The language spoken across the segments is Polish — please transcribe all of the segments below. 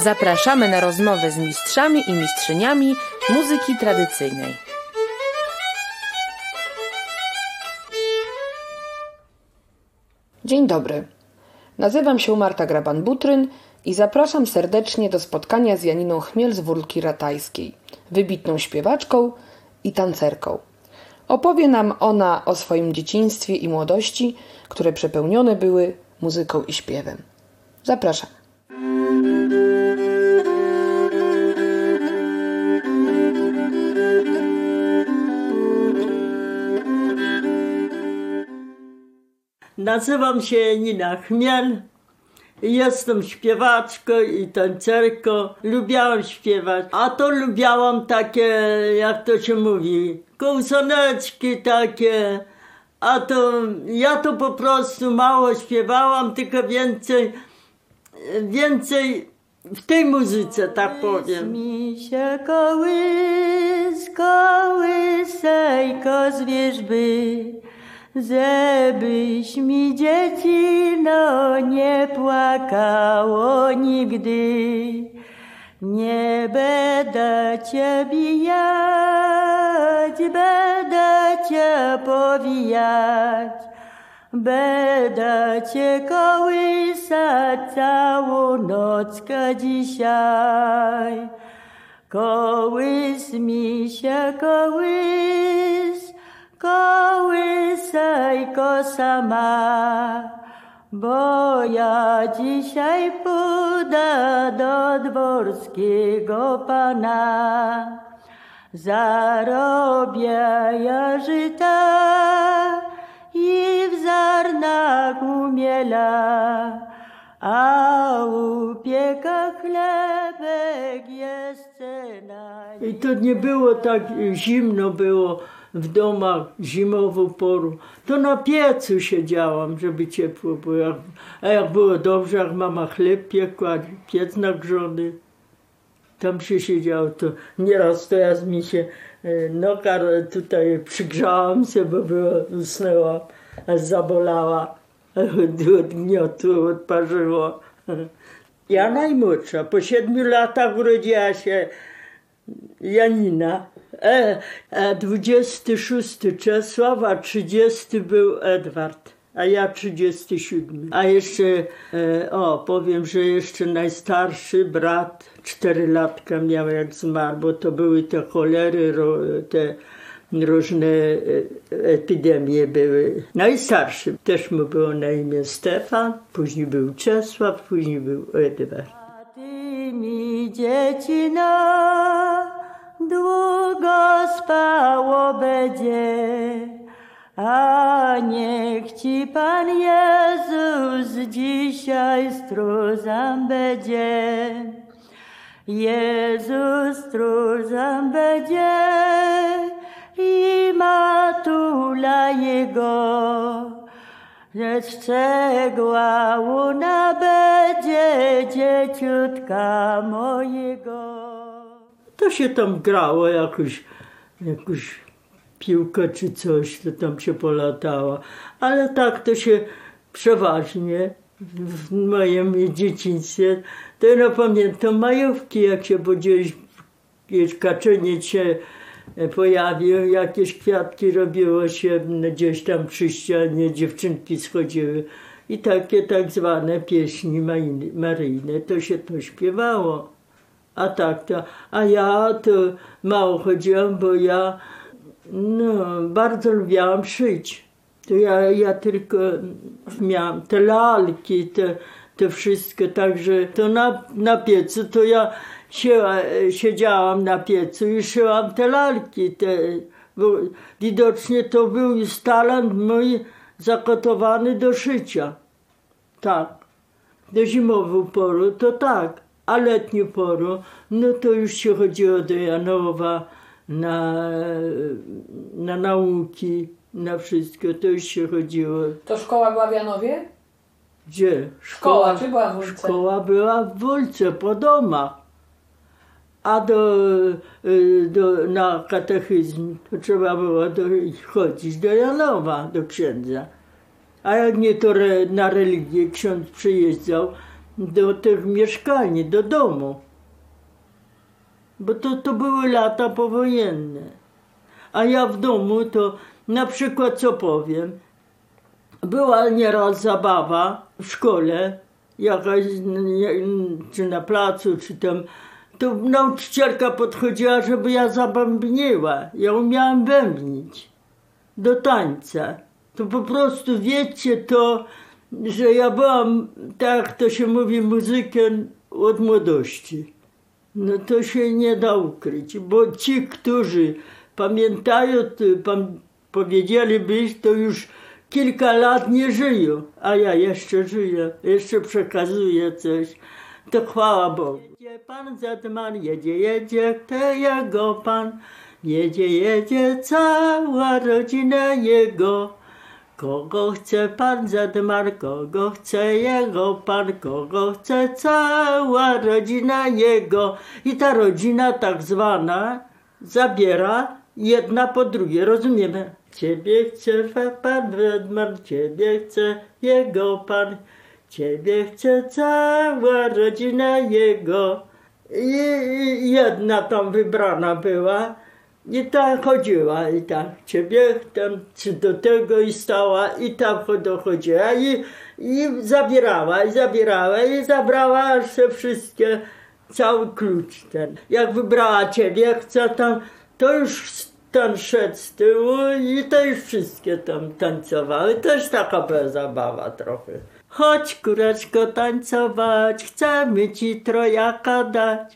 Zapraszamy na rozmowę z mistrzami i mistrzyniami muzyki tradycyjnej. Dzień dobry. Nazywam się Marta Graban-Butryn i zapraszam serdecznie do spotkania z Janiną Chmiel z Wólki Ratajskiej, wybitną śpiewaczką i tancerką. Opowie nam ona o swoim dzieciństwie i młodości, które przepełnione były muzyką i śpiewem. Zapraszam. Nazywam się Janina Chmiel. Jestem śpiewaczką i tancerką. Lubiałam śpiewać, a to lubiałam takie, jak to się mówi, kołsoneczki takie. A to ja to po prostu mało śpiewałam, tylko więcej w tej muzyce, tak powiem. Mi się kołysejko z wierzby, żebyś mi dziecino nie płakało nigdy. Nie będę cię bijać, będę cię powijać, będę cię kołysać całą nockę dzisiaj. Kołys mi się kołysejko sama, bo ja dzisiaj pójdę do dworskiego pana. Zarobię ja żyta i w zarnach umiela, a upieka chlebek jest cena. I to nie było tak zimno było w domach zimową porą. To na piecu siedziałam, żeby ciepło było. A jak było dobrze, jak mama chleb piekła, piec nagrzony, tam się siedziało, to nieraz to ja mi się noga tutaj przygrzałam się, bo usnęła, aż zabolała, od gniotu odparzyło. Ja najmłodsza, po 7 latach urodziła się Janina. 26 Czesław, a 30 był Edward, a ja 37. A jeszcze, powiem, że jeszcze najstarszy brat 4 latka miał jak zmarł, bo to były te cholery, te różne epidemie były. Najstarszy też mu było na imię Stefan, później był Czesław, później był Edward. A ty mi dziecino długo spało będzie, a niech ci Pan Jezus dzisiaj stróżem będzie. Jezus stróżem będzie i matula Jego, że strzegła łuna będzie dzieciutka mojego. To się tam grało jakąś piłkę czy coś, to tam się polatała. Ale tak to się przeważnie w moim dzieciństwie, to ja pamiętam majówki, jak się gdzieś kaczeniec się pojawił, jakieś kwiatki robiło się gdzieś tam przy ścianie, dziewczynki schodziły i takie tak zwane pieśni maryjne, to się to śpiewało. A tak to, a ja to mało chodziłam, bo ja bardzo lubiałam szyć. To ja tylko miałam te lalki, te wszystko, także to na piecu, to ja siedziałam na piecu i szyłam te lalki. Bo widocznie to był już talent mój zakotowany do szycia. Tak. Do zimową poru to tak, a letnią porą, no to już się chodziło do Janowa na nauki, na wszystko, to już się chodziło. To szkoła była w Janowie? Gdzie? Szkoła czy była w Wólce? Szkoła była w Wólce, po domach. A na katechizm to trzeba było chodzić do Janowa, do księdza. A jak nie, to na religię ksiądz przyjeżdżał do tych mieszkań, do domu. Bo to były lata powojenne. A ja w domu to na przykład co powiem, była nieraz zabawa w szkole, jakaś, czy na placu, czy tam, to nauczycielka podchodziła, żeby ja zabębniła. Ja umiałam bębnić do tańca. To po prostu wiecie to, że ja byłam, tak jak to się mówi, muzykiem od młodości. No to się nie da ukryć, bo ci, którzy pamiętają, powiedzieliby, to już kilka lat nie żyją, a ja jeszcze żyję, jeszcze przekazuję coś. To chwała Bogu. Jedzie pan Zetman, jedzie, to jego pan. Jedzie cała rodzina jego. Kogo chce pan Zetman, kogo chce jego pan, kogo chce cała rodzina jego. I ta rodzina tak zwana zabiera jedna po drugiej, rozumiemy? Ciebie chce pan Zetman, ciebie chce jego pan, ciebie chce cała rodzina jego. I jedna tam wybrana była. I tak chodziła, i tak, ciebie tam, czy do tego i stała, i tam dochodziła, i zabrała aż te wszystkie, cały klucz ten. Jak wybrała ciebie, chce tam, to już tam szedł z tyłu i to już wszystkie tam tańcowały. Też taka była zabawa trochę. Chodź, kureczko, tańcować, chcemy ci trojaka dać.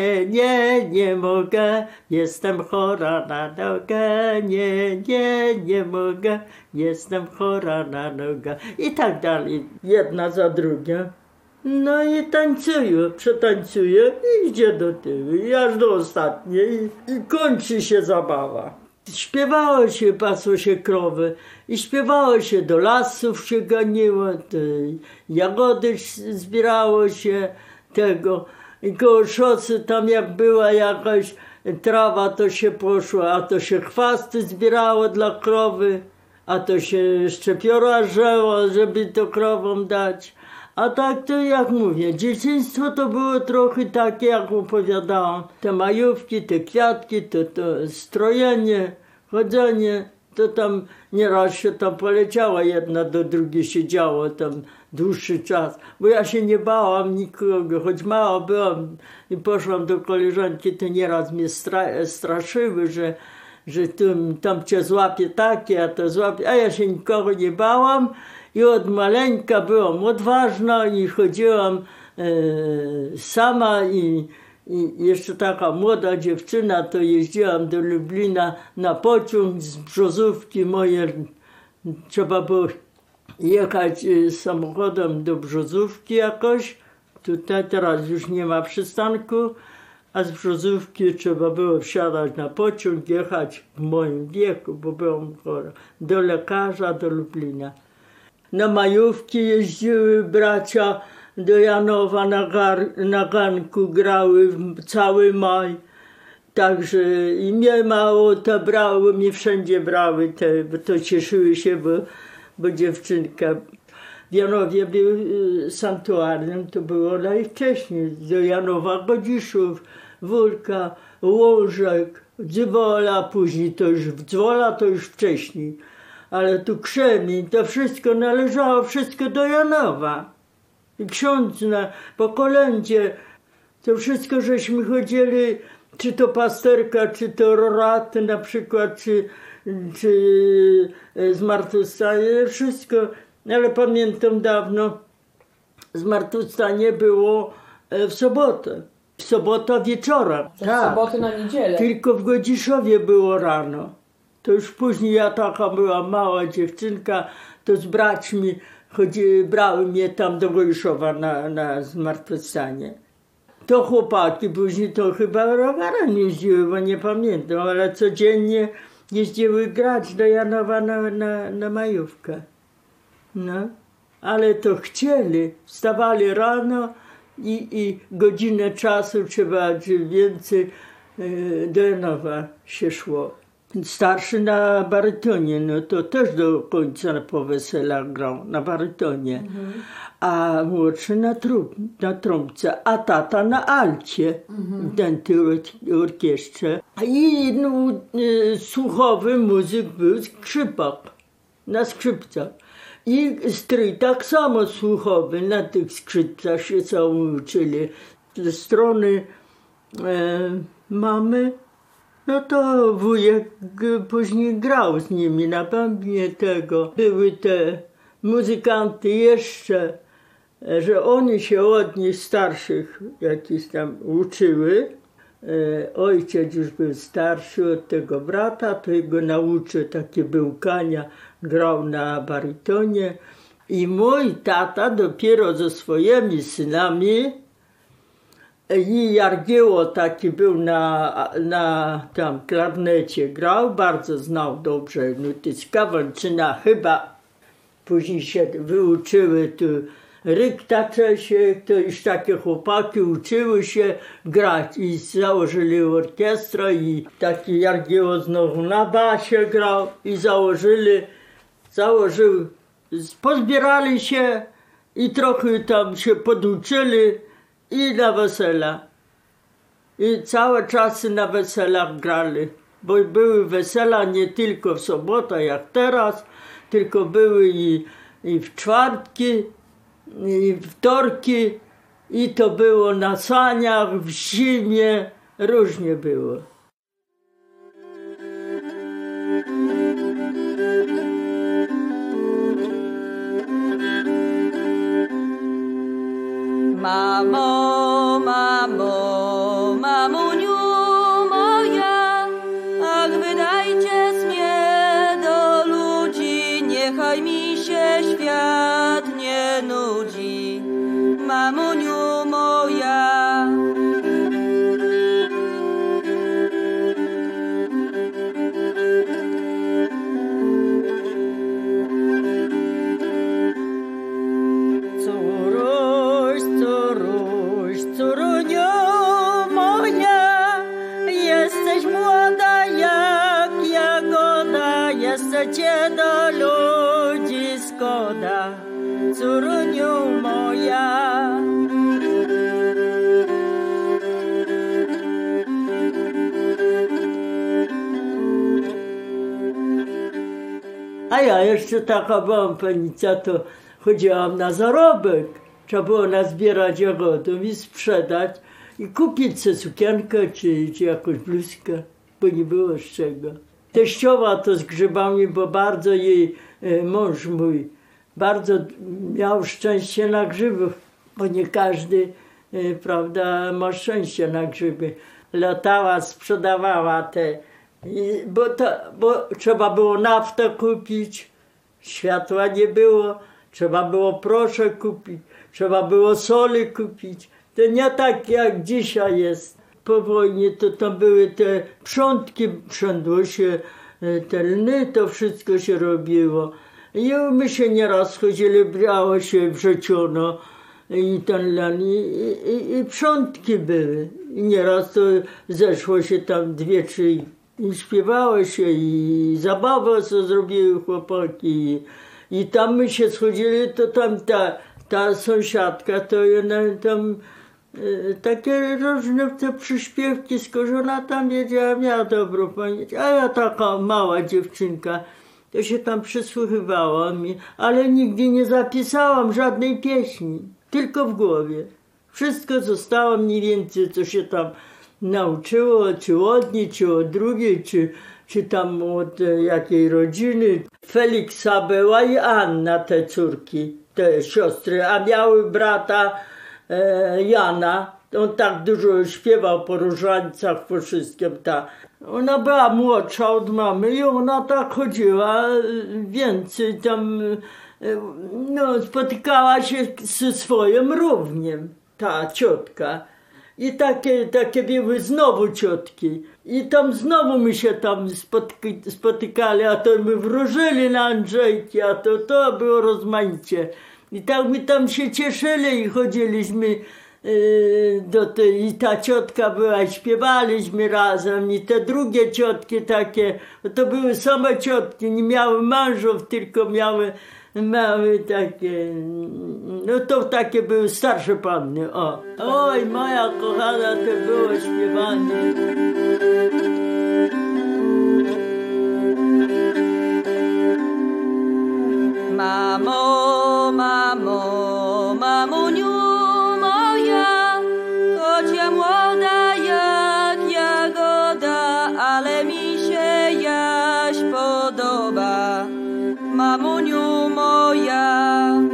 Nie mogę, jestem chora na nogę. Nie mogę, jestem chora na nogę. I tak dalej, jedna za drugą. No i tańcuję, przetańcuję i idzie do tyłu, i aż do ostatniej i kończy się zabawa. Śpiewało się, pasło się krowy i śpiewało się, do lasów się ganiło, jagody zbierało się tego. I koło szosy tam jak była jakaś trawa, to się poszło, a to się chwasty zbierało dla krowy, a to się szczepiora żeło, żeby to krowom dać. A tak to jak mówię, dzieciństwo to było trochę takie, jak opowiadałam. Te majówki, te kwiatki, to strojenie, chodzenie, to tam nieraz się tam poleciała jedna do drugiej, siedziało tam dłuższy czas. Bo ja się nie bałam nikogo, choć mała byłam i poszłam do koleżanki, to nieraz mnie straszyły, że tam cię złapie takie, a to złapie, a ja się nikogo nie bałam. I od maleńka byłam odważna i chodziłam sama i jeszcze taka młoda dziewczyna, to jeździłam do Lublina na pociąg z Brzozówki moje. Trzeba było jechać samochodem do Brzozówki jakoś. Tutaj teraz już nie ma przystanku, a z Brzozówki trzeba było wsiadać na pociąg, jechać w moim wieku, bo byłam chora, do lekarza, do Lublina. Na majówki jeździły bracia do Janowa na garnku, grały cały maj. Także i mnie mało to brały, mnie wszędzie brały, bo to cieszyły się, bo dziewczynka. W Janowie był sanktuarium, to było najwcześniej. Do Janowa Godziszów, Wólka, Łożek, Dzwola, później to już Dzwola to już wcześniej. Ale tu Krzemień, to wszystko należało, wszystko do Janowa. I ksiądz po kolędzie, to wszystko żeśmy chodzili, czy to pasterka, czy to roraty na przykład, czy zmartwychwstanie, wszystko. Ale pamiętam dawno, zmartwychwstanie było w sobotę. W sobotę wieczorem. Tak. W sobotę na niedzielę. Tylko w Godziszowie było rano. To już później ja taka była mała dziewczynka, to z braćmi brały mnie tam do Wojszowa na zmartwychwstanie. To chłopaki później to chyba rowerem jeździły, bo nie pamiętam, ale codziennie jeździły grać do Janowa na majówkę. No, ale to chcieli, wstawali rano i godzinę czasu trzeba, czy więcej do Janowa się szło. Starszy na barytonie, no to też do końca po weselach grał na barytonie. A młodszy na trąbce, a tata na alcie, ten orkiestrze. I słuchowy muzyk był skrzypak, na skrzypcach. I stryj tak samo słuchowy, na tych skrzypcach się całą uczyli. Ze strony mamy, no to wujek później grał z nimi na bębnie tego. Były te muzykanty jeszcze, że oni się od nich starszych jakiś tam uczyły. Ojciec już był starszy od tego brata, to jego nauczył takie bełkania, grał na barytonie. I mój tata dopiero ze swoimi synami, i Jargieło taki był na tam klarnecie, grał, bardzo znał dobrze nuty z Kawalczyna, chyba później się wyuczyły tu Rykta Czesiek, to już takie chłopaki uczyły się grać i założyli orkiestrę i taki Jargieło znowu na basie grał i pozbierali się i trochę tam się poduczyli i na wesela. I całe czasy na weselach grali, bo były wesela nie tylko w sobotę jak teraz, tylko były i w czwartki, i wtorki, i to było na saniach, w zimie, różnie było. Mamo, mamo, mamuniu moja, ach wydajcie mnie do ludzi, niechaj mi się świat nie nudzi. Mamuniu moja. Cię do ludzi szkoda, córuniu moja. A ja jeszcze taka byłam panica, to chodziłam na zarobek. Trzeba było nazbierać jagodów i sprzedać i kupić sobie sukienkę czy jakąś bluzkę, bo nie było z czego. Teściowa to z grzybami, bo bardzo jej mąż mój bardzo miał szczęście na grzyby, bo nie każdy, prawda, ma szczęście na grzyby. Latała, sprzedawała te, bo trzeba było naftę kupić, światła nie było, trzeba było proszek kupić, trzeba było soli kupić. To nie tak jak dzisiaj jest. Po wojnie to tam były te przątki, przędło się te lny, to wszystko się robiło. I my się nieraz chodzili, brało się, wrzeciono i ten len, i przątki były. I nieraz to zeszło się tam 2-3 i śpiewało się i zabawę co zrobiły chłopaki. I tam my się schodzili, to tam ta sąsiadka, to ona tam takie różne te przyśpiewki, skoro ona tam wiedziała, miała dobrą pamięć. A ja taka mała dziewczynka, to się tam przysłuchiwała mi, ale nigdy nie zapisałam żadnej pieśni, tylko w głowie. Wszystko zostało mniej więcej, co się tam nauczyło, czy od niej, czy od drugiej, czy tam od jakiej rodziny. Feliksa była i Anna, te córki, te siostry, a miały brata Jana. On tak dużo śpiewał po różańcach, po wszystkim. Ona była młodsza od mamy i ona tak chodziła więcej tam, no, spotykała się ze swoim równiem, ta ciotka. I takie były znowu ciotki. I tam znowu my się tam spotykali, a to my wróżyli na Andrzejki, a to było rozmaicie. I tak my tam się cieszyli i chodziliśmy I ta ciotka była, śpiewaliśmy razem i te drugie ciotki takie, to były same ciotki, nie miały mężów, tylko miały takie, no to takie były starsze panny, o. Oj, moja kochana, to było śpiewanie. Mamo, mamo, mamuniu moja, choć ja młoda jak jagoda, ale mi się jaś podoba, mamuniu moja.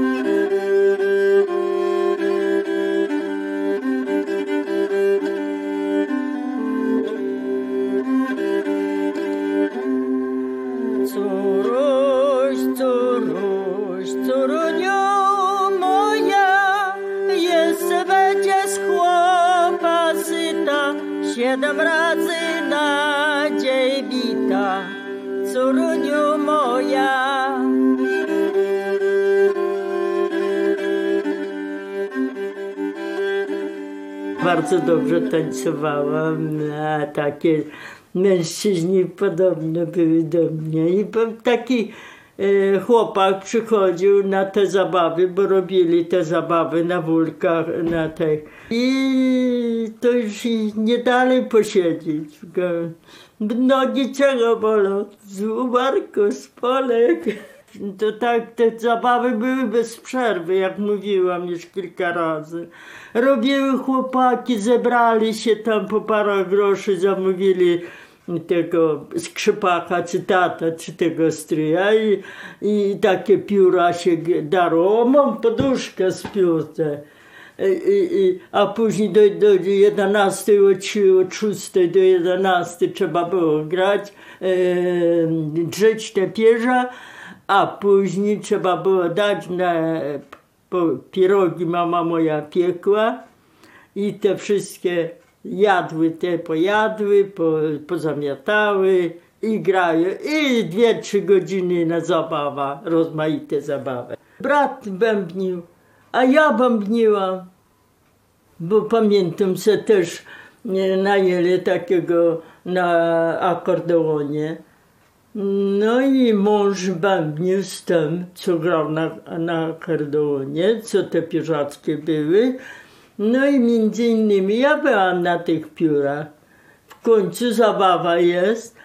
Córuś, córuś, córuniu moja, jeszcze będzie z chłopa syta, 7 razy na dzień bita, córuniu moja. Bardzo dobrze tańcowałam, a takie mężczyźni podobne były do mnie. I taki chłopak przychodził na te zabawy, bo robili te zabawy na wólkach, na tych. I to już nie dalej posiedzieć. Nogi czego bolą? Z umarku, z polek. To tak, te zabawy były bez przerwy, jak mówiłam już kilka razy. Robiły chłopaki, zebrali się tam po parę groszy, zamówili tego skrzypaka, czy tata, czy tego stryja i takie pióra się darło. Mam poduszkę z piórce. A później do 11, od 6 do 11 trzeba było grać, drzeć te pierza, a później trzeba było dać na pierogi, mama moja piekła i te wszystkie jadły, te pojadły, pozamiatały i grają. I 2-3 godziny na zabawa, rozmaite zabawy. Brat bębnił, a ja bębniłam, bo pamiętam, że też najęli takiego na akordeonie. No i mąż bębnił z tym, co grał na akordeonie, co te pierzackie były. No i między innymi ja byłam na tych piórach. W końcu zabawa jest,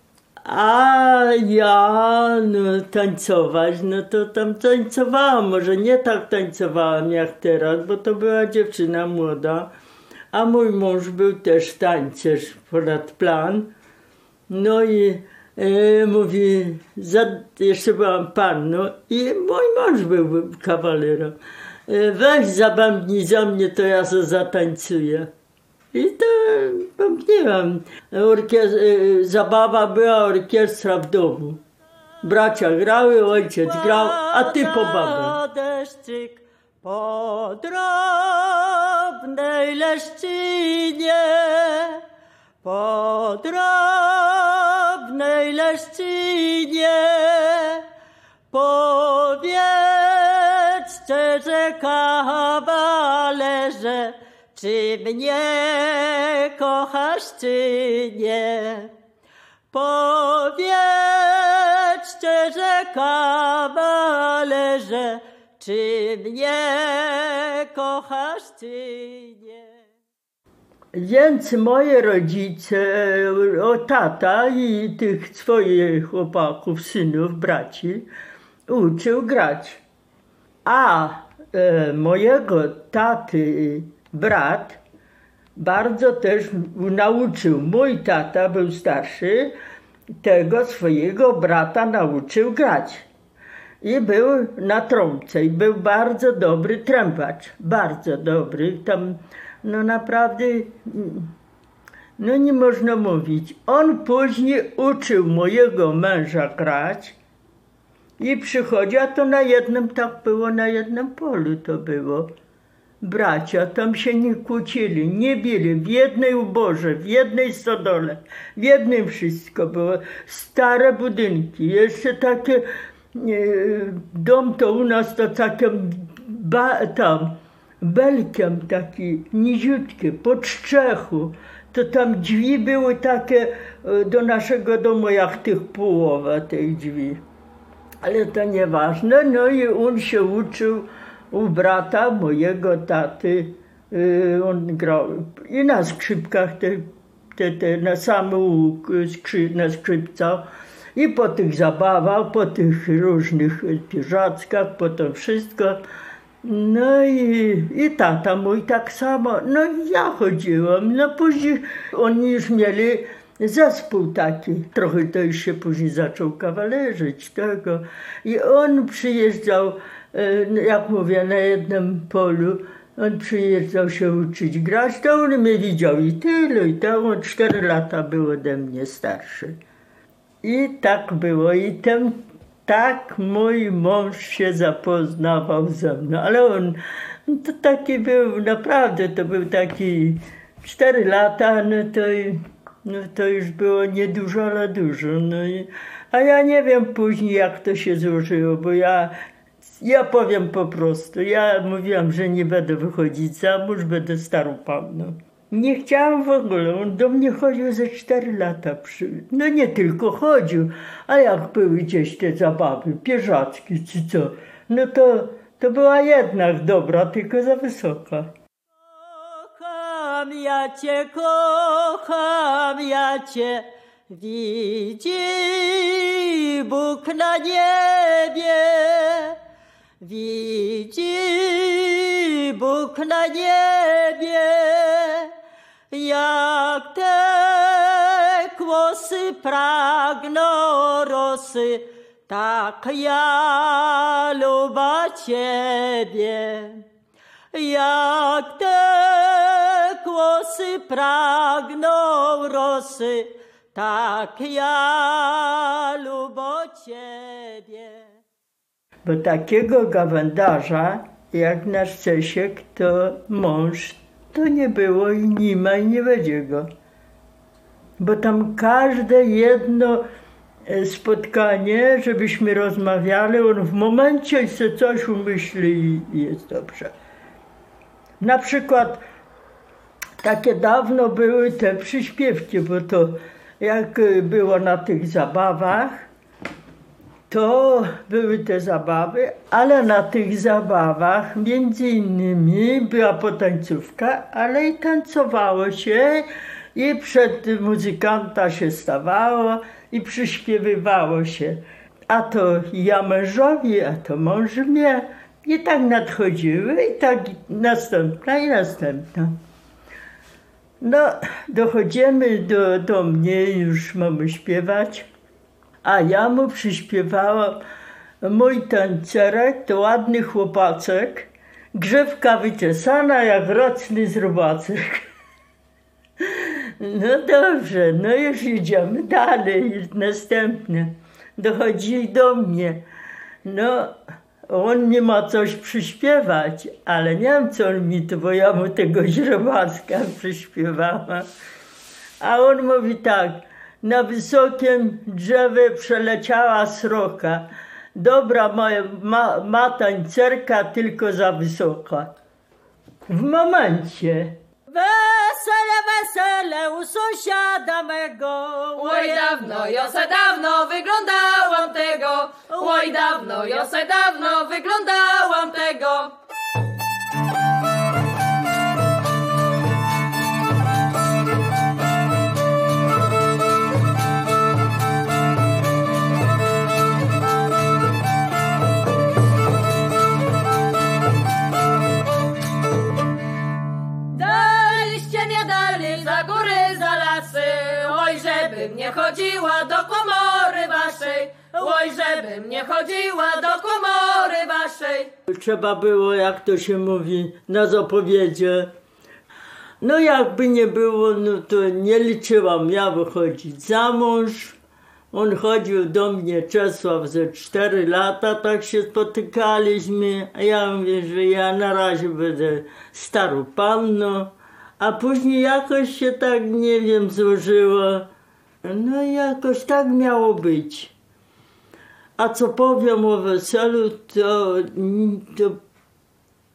a ja tańcować, no to tam tańcowałam. Może nie tak tańcowałam jak teraz, bo to była dziewczyna młoda, a mój mąż był też tańcerz ponad plan. No i mówi, jeszcze byłam panną i mój mąż był kawalerem. Weź zabębnij za mnie, to ja se zatańcuję. I to bębniłam. Zabawa była, orkiestra w domu. Bracia grały, ojciec grał, a ty po babę. Deszczyk po drobnej leszczynie, po drobnej leszczynie, powiedzcie, że kawalerze, czy mnie kochasz, czy nie? Powiedzcie, że kawalerze, czy mnie kochasz, czy nie? Więc moje rodzice, tata i tych swoich chłopaków, synów, braci, uczył grać. A mojego taty brat bardzo też nauczył. Mój tata był starszy, tego swojego brata nauczył grać. I był na trąbce i był bardzo dobry trębacz. Bardzo dobry. Tam no naprawdę, no nie można mówić. On później uczył mojego męża grać i przychodzi, a to na jednym, tak było, na jednym polu to było. Bracia tam się nie kłócili, nie bili, w jednej uborze, w jednej stodole, w jednym wszystko było. Stare budynki, jeszcze takie, dom to u nas to takie tam belkiem taki niziutki, pod strzechu. To tam drzwi były takie do naszego domu, jak tych połowa tych drzwi. Ale to nieważne. No i on się uczył u brata mojego taty. On grał i na skrzypkach, na samym na skrzypcach. I po tych zabawach, po tych różnych piżackach, po to wszystko. No i tata mój tak samo. No i ja chodziłam. No później oni już mieli zespół taki. Trochę to już się później zaczął kawalerzyć tego. I on przyjeżdżał, jak mówię, na jednym polu. On przyjeżdżał się uczyć grać, to on mnie widział i tyle, i tak. On 4 lata był ode mnie starszy. I tak było. I tak mój mąż się zapoznawał ze mną. Ale on to taki był, naprawdę to był taki 4 lata, no to już było niedużo, ale dużo. A ja nie wiem później, jak to się złożyło, bo ja powiem po prostu, ja mówiłam, że nie będę wychodzić za mąż, będę starą panną. Nie chciałam w ogóle, on do mnie chodził ze 4 lata. No nie tylko chodził, a jak były gdzieś te zabawy, pierzaczki czy co, no to była jednak dobra, tylko za wysoka. Kocham ja cię, widzi Bóg na niebie. Widzi Bóg na niebie, jak te kłosy pragną rosy, tak ja lubię Ciebie. Jak te kłosy pragną rosy, tak ja lubię Ciebie. Bo takiego gawędarza jak nasz Czesiek, to mąż, to nie było i nie ma i nie będzie go. Bo tam każde jedno spotkanie, żebyśmy rozmawiali, on w momencie się coś umyśli i jest dobrze. Na przykład takie dawno były te przyśpiewki, bo to jak było na tych zabawach, to były te zabawy, ale na tych zabawach między innymi była potańcówka, ale i tańcowało się i przed muzykanta się stawało i przyśpiewywało się. A to ja mężowi, a to mąż mnie. I tak nadchodziły i tak następna i następna. No, dochodzimy do mnie, już mamy śpiewać. A ja mu przyśpiewałam, mój tancerek to ładny chłopaczek, grzywka wyczesana jak roczny zrobacek. No dobrze, no już idziemy dalej, następne. Dochodzi do mnie. No, on mi ma coś przyśpiewać, ale nie wiem co on mi to, bo ja mu tego źrobacka przyśpiewałam. A on mówi tak. Na wysokim drzewie przeleciała sroka. Dobra ma tańcerka, tylko za wysoka. W momencie. Wesele, wesele u sąsiada mego. Oj dawno, Jose dawno wyglądałam tego. Oj dawno, Jose dawno wyglądałam tego. Nie chodziła do komory waszej, oj, żebym nie chodziła do komory waszej. Trzeba było, jak to się mówi, na zapowiedzie. No jakby nie było, no to nie liczyłam ja wychodzić za mąż. On chodził do mnie, Czesław, ze 4 lata, tak się spotykaliśmy. A ja mówię, że ja na razie będę starą panną. A później jakoś się tak, nie wiem, złożyło. No jakoś tak miało być. A co powiem o weselu, to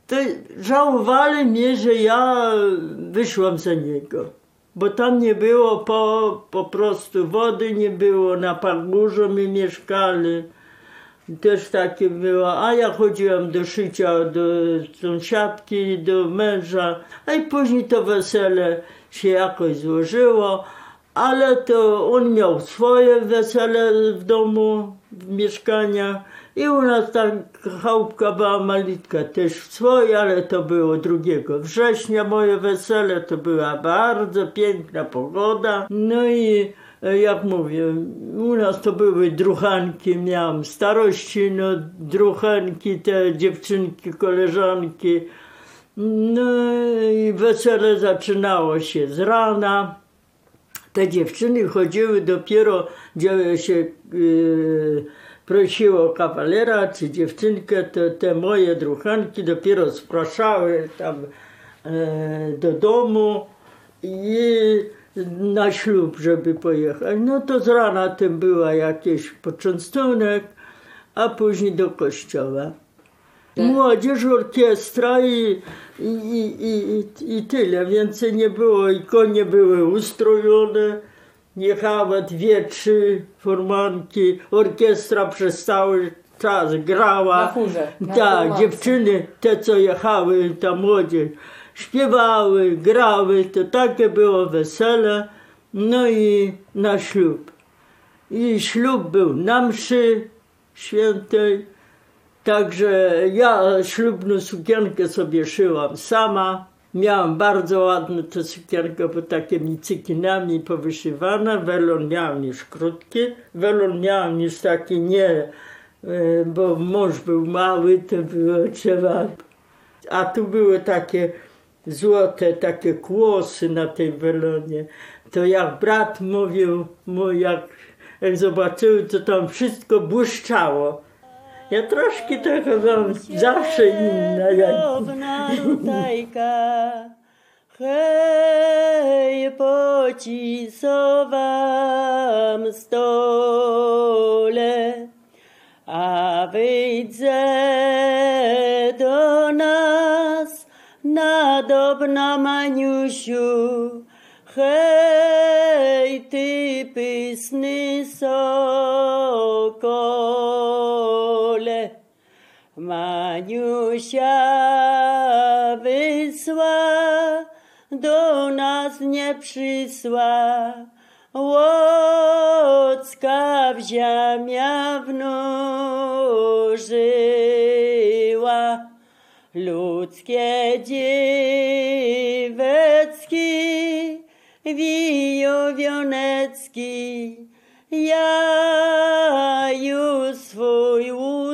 to żałowali mnie, że ja wyszłam za niego. Bo tam nie było po prostu wody, nie było, na pagórzu my mieszkali. Też takie było, a ja chodziłam do szycia do sąsiadki, do męża, a i później to wesele się jakoś złożyło, ale to on miał swoje wesele w domu, w mieszkaniach i u nas ta chałupka była malitka też swoje, ale to było 2 września moje wesele, to była bardzo piękna pogoda. No i jak mówię, u nas to były druchanki, miałam starości, no druchanki, te dziewczynki, koleżanki. No i wesele zaczynało się z rana. Te dziewczyny chodziły dopiero, gdzie się prosiło kawalera czy dziewczynkę, to te moje druchanki dopiero spraszały tam do domu i na ślub, żeby pojechać. No to z rana tym była jakiś poczęstunek, a później do kościoła. Młodzież, orkiestra i tyle. Więcej nie było i konie były ustrojone. Jechały 2-3 furmanki. Orkiestra przez cały czas grała. Na furze. Tak, dziewczyny, te co jechały, ta młodzież, śpiewały, grały. To takie było wesele. No i na ślub. I ślub był na mszy świętej. Także ja ślubną sukienkę sobie szyłam sama. Miałam bardzo ładną tę sukienkę, bo takimi cykinami powyszywana. Welon miałam już krótki. Welon miałam już taki nie, bo mąż był mały, to było trzeba. A tu były takie złote, takie kłosy na tej welonie. To jak brat mówił, jak zobaczyły, to tam wszystko błyszczało. Ja troszkę trochę mam zawsze inna. Hej, pocisowam stole, a wyjdzie do nas nadobna Maniusiu. Hej, ty pysny sokole, Maniusia wysła, do nas nie przysła. Łocka w ziemia wnużyła, ludzkie dziewecki, wionecki, ja już swój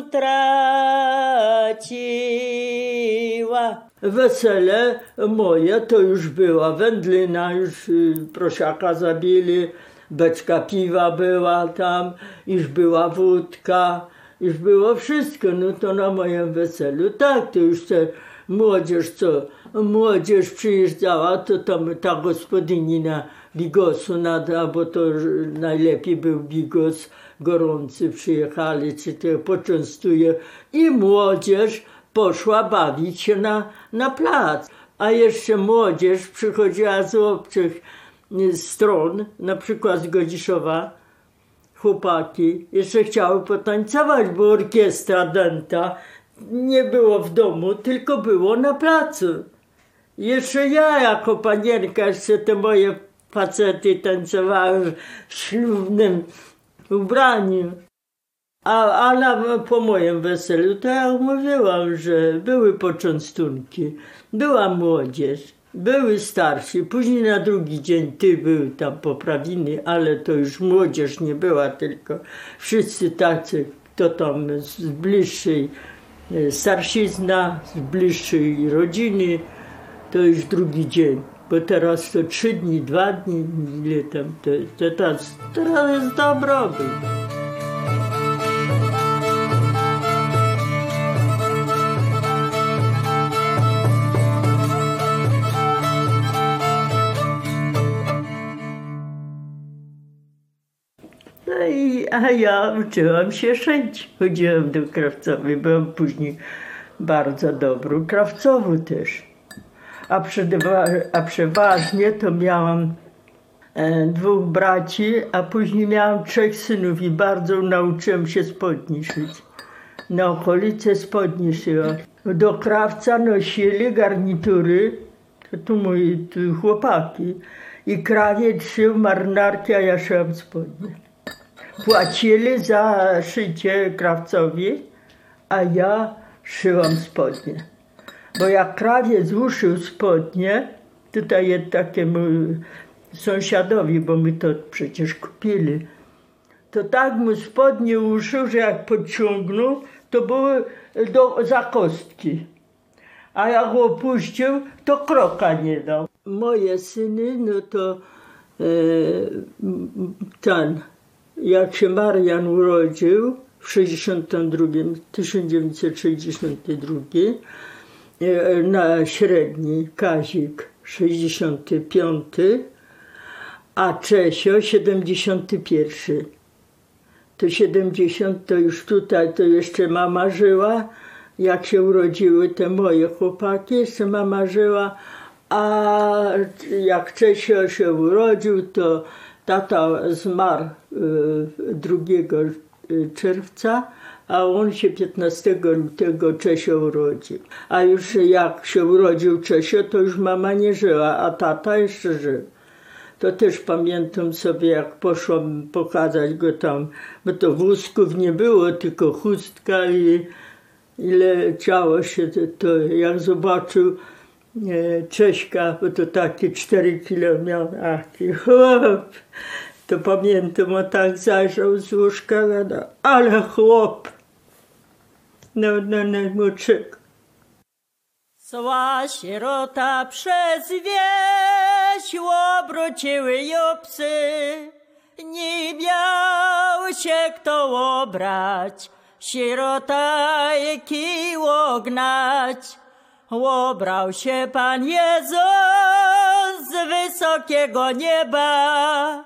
utraciła. Wesele moje to już była wędlina, już prosiaka zabili, beczka piwa była tam, już była wódka, już było wszystko, no to na moim weselu. Tak, to już te młodzież przyjeżdżała, to tam ta gospodyni na bigosu, bo to najlepiej był bigos gorący, przyjechali, czy to poczęstuje i młodzież poszła bawić się na plac. A jeszcze młodzież przychodziła z obcych stron, na przykład z Godziszowa, chłopaki, jeszcze chciały potańcować, bo orkiestra dęta nie było w domu, tylko było na placu. Jeszcze ja jako panienka, jeszcze te moje facety tańcowały w ślubnym ubraniu. A po moim weselu to ja mówiłam, że były poczęstunki, była młodzież, były starsi. Później na drugi dzień były tam poprawiny, ale to już młodzież nie była, tylko wszyscy tacy, kto tam z bliższej starsizna, z bliższej rodziny, to już drugi dzień. Bo teraz to 3 dni, 2 dni, ile tam, teraz jest dobrobyt. A ja uczyłam się szyć. Chodziłam do krawcowej, byłam później bardzo dobrą, krawcową też. A przeważnie to miałam 2 braci, a później miałam 3 synów i bardzo nauczyłem się spodni szyć. Na okolice spodni szyłam. Do krawca nosili garnitury, to moi chłopaki. I krawiec szył marynarki, a ja szyłam spodnie. Płacili za szycie krawcowi, a ja szyłam spodnie. Bo jak krawiec uszył spodnie, tutaj jest takiemu sąsiadowi, bo my to przecież kupili, to tak mu spodnie uszył, że jak podciągnął, to były za kostki. A jak go opuścił, to kroka nie dał. Moje syny, no to jak się Marian urodził w 1962, na średni Kazik 65, a Czesio 71. To 70 to już tutaj, to jeszcze mama żyła. Jak się urodziły te moje chłopaki, jeszcze mama żyła. A jak Czesio się urodził, to tata zmarł 2 czerwca, a on się 15 lutego Czesio urodził. A już jak się urodził Czesio, to już mama nie żyła, a tata jeszcze żył. To też pamiętam sobie, jak poszłam pokazać go tam, bo to wózków nie było, tylko chustka i leciało się. To jak zobaczył Cześka, bo to takie 4 kilo miał, taki chłop. To pamiętam, on tak zajrzał z łóżka, ale chłop. No, najmłodszego. Cała sierota przez wieś obróciły ją psy. Nie miał się kto obrać, sierota kiło gnać. Obrał się Pan Jezus z wysokiego nieba,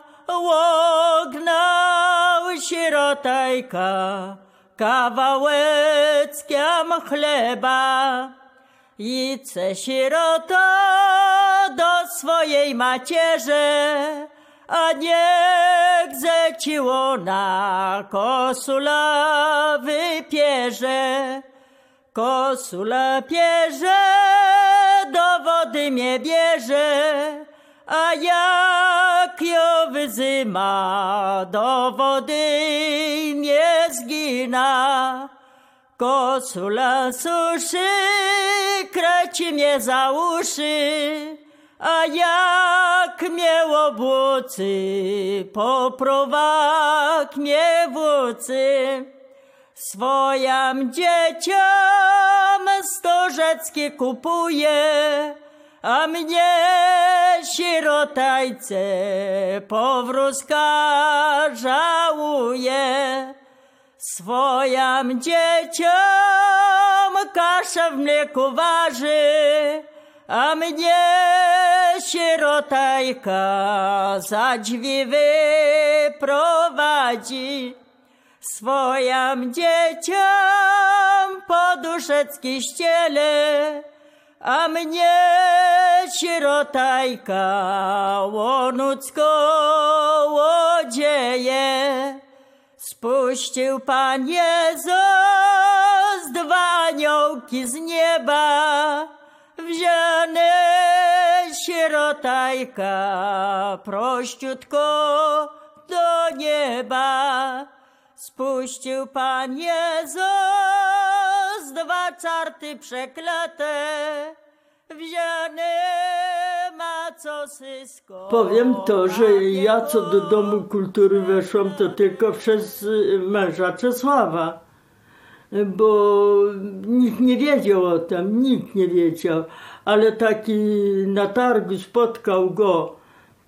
ognał sierotajka kawałeckiem chleba. I chce sierota do swojej macierze, a niech zeciło na kosula wypierze. Kosula pierze, do wody mnie bierze, a jak ją wyzyma, do wody mnie zgina. Kosula suszy, kręci mnie za uszy, a jak mnie obłucy, poprowak mnie wócy. Swojam dzieciom stożeckie kupuje, a mnie sierotajce powrózka żałuje. Swojam dzieciom kaszę w mleku waży, a mnie sierotajka za drzwi wyprowadzi. Swojam dzieciom poduszecki ściele, a mnie sierotajka łonucko odzieje. Spuścił Pan Jezus 2 aniołki z nieba, wzięły sierotajka prościutko do nieba. Spuścił Pan Jezus 2 czarty przeklate, wzięły macosysko. Powiem to, że ja co do Domu Kultury weszłam, to tylko przez męża Czesława, bo nikt nie wiedział o tym, nikt nie wiedział, ale taki na targu spotkał go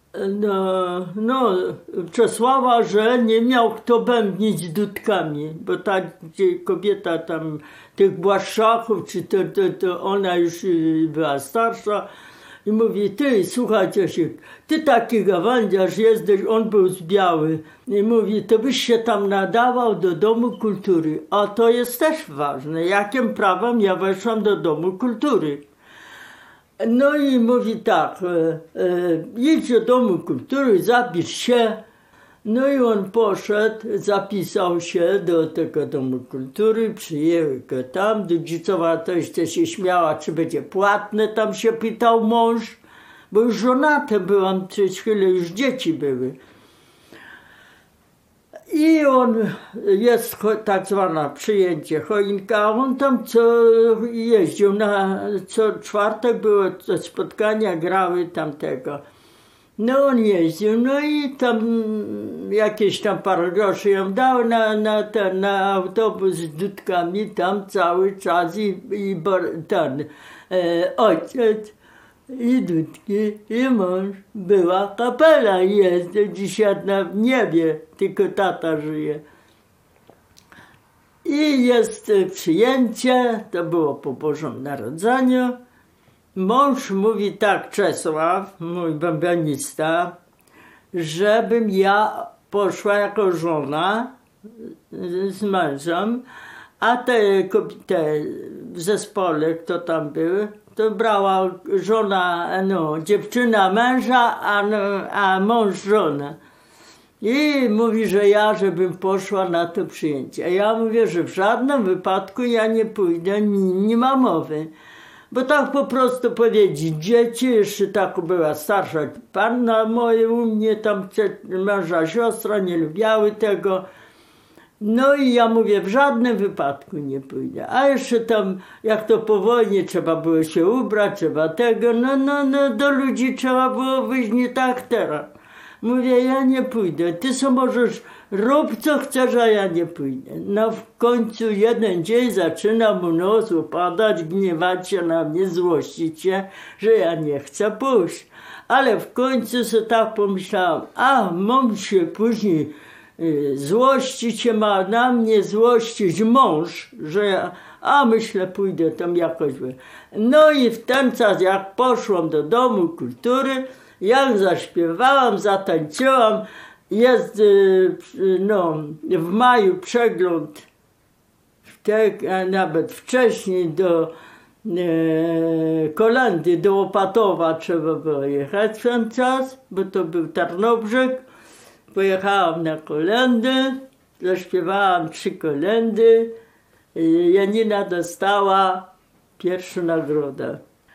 Czesława, że nie miał kto bębnić dudkami, bo ta kobieta tam tych Błaszczachów, czy to ona już była starsza I mówi, ty, słuchaj Ciesiek, ty taki gawędziarz jesteś, on był z Biały. I mówi, to byś się tam nadawał do Domu Kultury. A to jest też ważne, jakim prawem ja weszłam do Domu Kultury. No i mówi tak, idź do Domu Kultury, zapisz się. No i on poszedł, zapisał się do tego Domu Kultury, przyjęły go tam. Dudzicowa to jeszcze się śmiała, czy będzie płatne, tam się pytał mąż, bo już żonaty byłam, przez chwilę już dzieci były. I on, jest tak zwana przyjęcie choinka, a on tam jeździł, co czwartek było spotkania, grały tamtego. No on jeździł, no i tam jakieś tam parę groszy ją dał na autobus z dudkami tam cały czas i ten ojciec i dudki i mąż, była kapela i jest dzisiaj w niebie, tylko tata żyje. I jest przyjęcie, to było po Bożym Narodzeniu. Mąż mówi tak, Czesław, mój bębenista, żebym ja poszła jako żona z mężem, a te w zespole, kto tam był, to brała żona, no, dziewczyna męża, a mąż żonę. I mówi, że ja, żebym poszła na to przyjęcie. A ja mówię, że w żadnym wypadku ja nie pójdę, nie ma mowy. Bo tak po prostu powiedzieć, dzieci, jeszcze tak była starsza panna moje u mnie, tam męża siostra, nie lubiały tego. No i ja mówię, w żadnym wypadku nie pójdę. A jeszcze tam, jak to po wojnie, trzeba było się ubrać, trzeba tego, no do ludzi trzeba było wyjść, nie tak teraz. Mówię, ja nie pójdę, ty co możesz, rób co chcesz, a ja nie pójdę. No w końcu jeden dzień zaczyna mu nos upadać, gniewać się na mnie, złościć się, że ja nie chcę pójść. Ale w końcu sobie tak pomyślałam, a mam się później złościć się ma na mnie, złościć mąż, że ja, myślę, pójdę tam jakoś. No i w ten czas, jak poszłam do Domu Kultury, jak zaśpiewałam, zatańczyłam, jest w maju przegląd, nawet wcześniej do Kolendy, do Opatowa trzeba było jechać w ten czas, bo to był Tarnobrzeg. Pojechałam na kolendy, zaśpiewałam 3 kolendy. Janina dostała pierwszą nagrodę.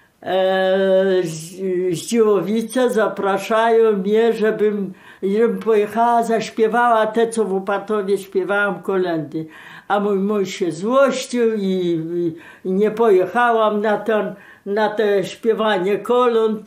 Zdziłowice zapraszają mnie, żebym pojechała, zaśpiewała te, co w Opatowie śpiewałam kolendy. A mój mąż się złościł i nie pojechałam na te śpiewanie kolęd,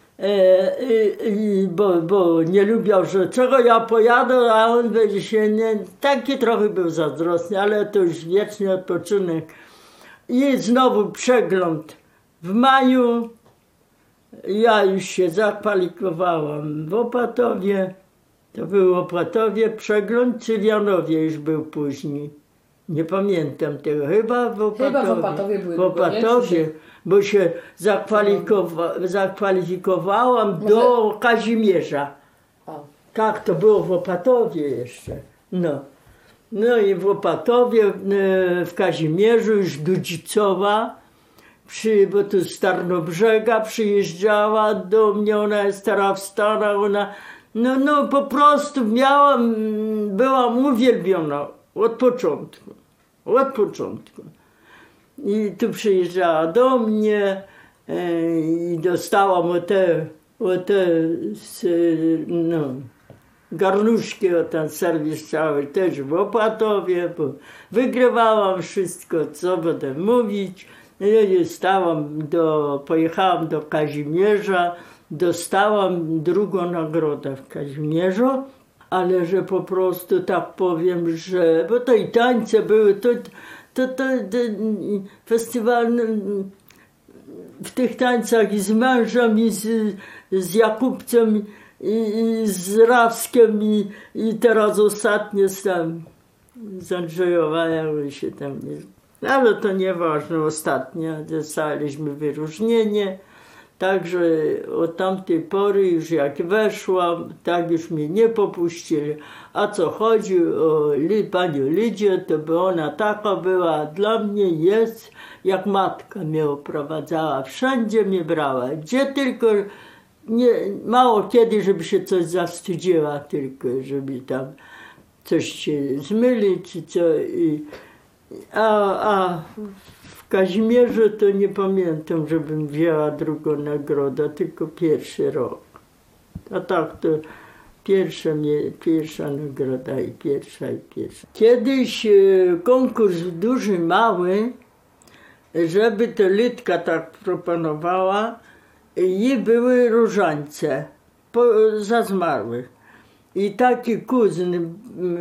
bo nie lubiał, że czego ja pojadę, a on będzie się taki trochę był zazdrosny, ale to już wieczny odpoczynek. I znowu przegląd. W maju ja już się zakwalifikowałam w Opatowie. To był Opatowie przegląd, czy w Janowie już był później. Nie pamiętam tego. Chyba w Opatowie. Chyba w Opatowie były. W Opatowie, bo się zakwalifikowałam do Kazimierza. Tak, to było w Opatowie jeszcze. No i w Opatowie, w Kazimierzu już Dudzicowa, bo tu z Tarnobrzega przyjeżdżała do mnie, ona jest teraz w Stanach, ona, po prostu byłam uwielbiona od początku. I tu przyjeżdżała do mnie i dostałam garnuszki, o ten serwis cały też w Opatowie, bo wygrywałam wszystko, co będę mówić. Pojechałam do Kazimierza, dostałam drugą nagrodę w Kazimierzu, ale że po prostu tak powiem, że, bo to i tańce były, to festiwal w tych tańcach i z mężem, i z Jakubcem, i z Rawskiem, i teraz ostatnio z Andrzejowa, jakby się tam nie... Ale to nieważne, ostatnio dostaliśmy wyróżnienie. Także od tamtej pory już jak weszłam, tak już mnie nie popuścili. A co chodzi o panią Lidię, to by ona taka była, dla mnie jest, jak matka mnie oprowadzała. Wszędzie mnie brała, gdzie tylko, nie, mało kiedy, żeby się coś zawstydziła, tylko żeby tam coś się zmylić czy co. A w Kazimierzu to nie pamiętam, żebym wzięła drugą nagrodę, tylko pierwszy rok. A tak to pierwsza nagroda i pierwsza. Kiedyś konkurs duży, mały, żeby to Lidka tak proponowała i były różańce za zmarłych. I taki kuzyn,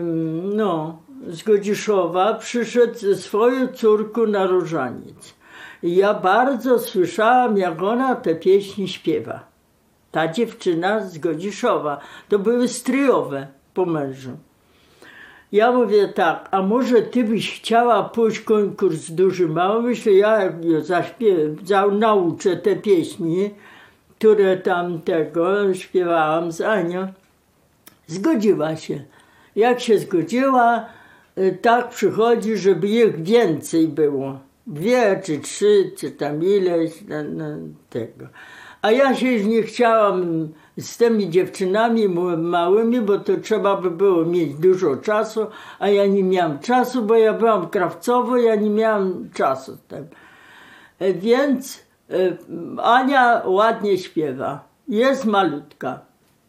z Godziszowa przyszedł ze swoją córką na różaniec. I ja bardzo słyszałam, jak ona te pieśni śpiewa. Ta dziewczyna z Godziszowa. To były stryjowe po mężu. Ja mówię tak, a może ty byś chciała pójść konkurs duży, mały? Myślę, ja nauczę te pieśni, które tam śpiewałam z Anią. Zgodziła się. Jak się zgodziła, tak przychodzi, żeby ich więcej było. 2 czy 3, czy tam ileś tego. A ja się już nie chciałam z tymi dziewczynami małymi, bo to trzeba by było mieć dużo czasu, a ja nie miałam czasu, bo ja byłam krawcowo, ja nie miałam czasu. Więc Ania ładnie śpiewa. Jest malutka.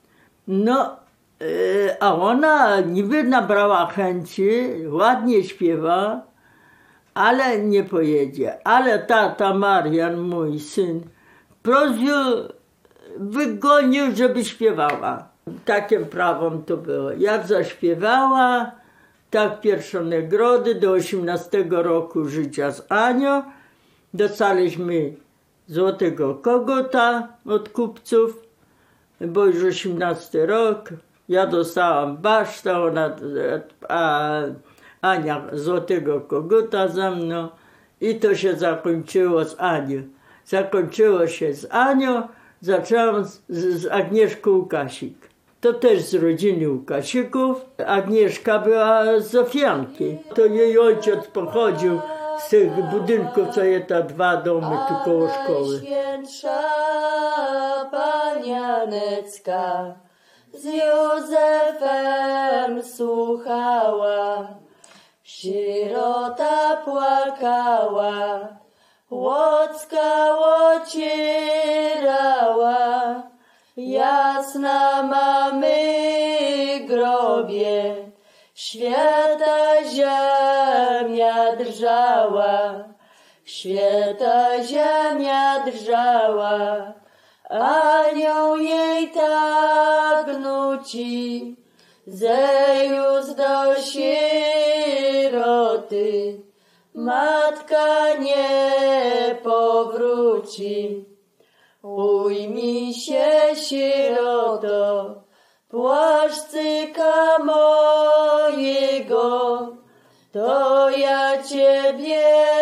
A ona niby nabrała chęci, ładnie śpiewa, ale nie pojedzie. Ale tata Marian, mój syn, prosił, wygonił, żeby śpiewała. Takim prawem to było. Jak zaśpiewała, tak pierwsze nagrody do 18 roku życia z Anią. Dostaliśmy złotego koguta od kupców, bo już 18 rok. Ja dostałam basztę, a Ania złotego koguta za mną i to się zakończyło z Anią. Zakończyło się z Anią, zaczęłam z Agnieszką Łukasik. To też z rodziny Łukasików. Agnieszka była z Zofianki. To jej ojciec pochodził z tych budynków, co jest te 2 domy tu koło szkoły. Najświętsza Panianecka z Józefem słuchała, sierota płakała, łocka ocierała, jasna mamy grobie, święta ziemia drżała, święta ziemia drżała. Anioł jej tak nuci, zejus do sieroty, matka nie powróci. Ujmij się, sieroto, płaszczyka mojego, to ja ciebie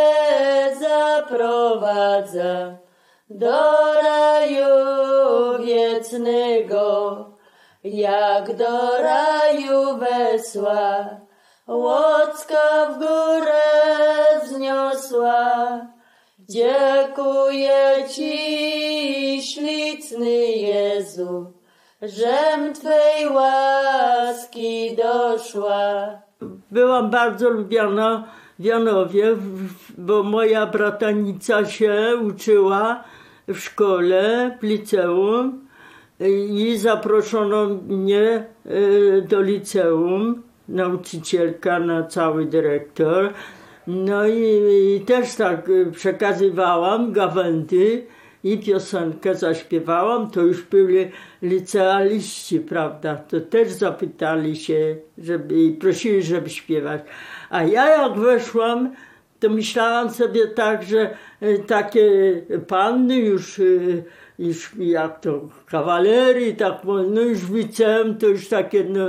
zaprowadzę do raju wiecznego, jak do raju wesła, łocka w górę wzniosła. Dziękuję Ci, śliczny Jezu, żem Twej łaski doszła. Byłam bardzo lubiana w Janowie, bo moja bratanica się uczyła w szkole, w liceum i zaproszono mnie do liceum, nauczycielka na cały dyrektor. No i też tak przekazywałam gawędy i piosenkę zaśpiewałam. To już byli licealiści, prawda? To też zapytali się i prosili, żeby śpiewać. A ja jak weszłam, to myślałam sobie tak, że takie panny już jak to kawalerii, tak, no już w liceum to już takie, no,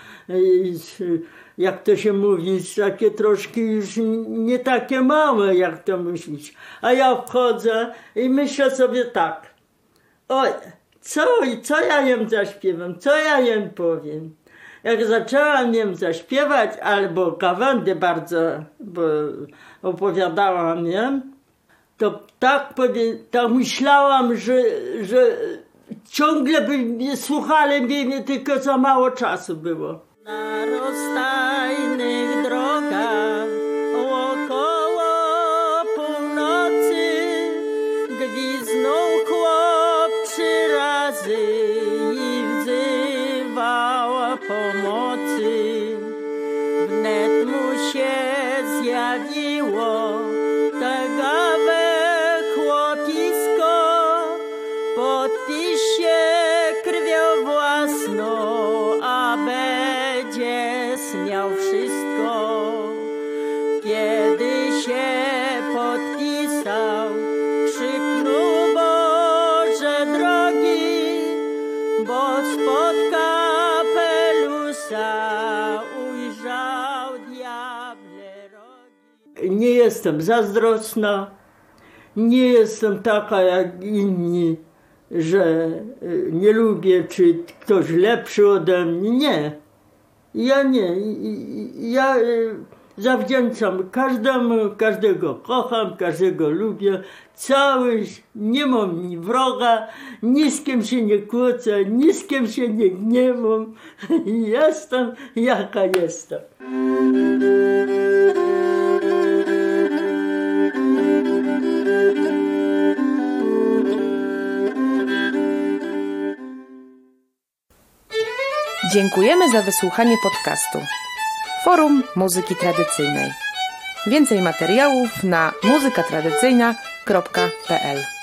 jak to się mówi, takie troszkę już nie takie małe, jak to myślić. A ja wchodzę i myślę sobie tak, Oj, co ja jem zaśpiewam, co ja jem powiem. Jak zaczęłam jem zaśpiewać, albo gawędy bardzo, bo opowiadałam jem, to tak myślałam, że ciągle by słuchali mnie, tylko za mało czasu było. Na rozstajnych drogach około północy gwiznął chłop 3 razy i wzywał pomocy. Wnet mu się zjawiło tegawe chłopisko, podpisz się krwią własną, a będzie miał wszystko. Kiedy się podpisał, krzyknął: Boże drogi, bo spod kapelusa ujrzał diable rogi. Nie jestem zazdrosna, nie jestem taka jak inni, że nie lubię, czy ktoś lepszy ode mnie. Nie. Ja nie. Ja zawdzięczam każdemu, każdego kocham, każdego lubię. Nie mam ni wroga, ni z kim się nie kłócę, ni z kim się nie gniewam. Jestem jaka jestem. Dziękujemy za wysłuchanie podcastu Forum Muzyki Tradycyjnej. Więcej materiałów na muzykatradycyjna.pl